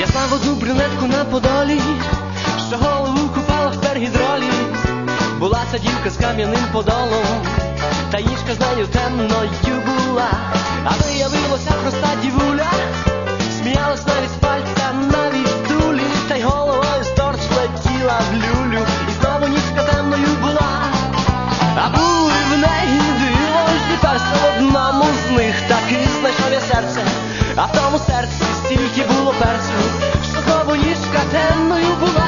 знав одну брюнетку на Подолі, що голову купала в пергідролі. Була ця дівка з кам'яним подолом, та ніжка з нею темною була. А виявилося проста дівуля, сміялась навіть з пальця, навіть дулі. Та й головою сторч летіла в люлю, і знову ніжка темною була. А були в неї дивовижні перси, в одному з них таки знайшов я серце. А в тому серці стільки було перцю, що знову ніжка темною була.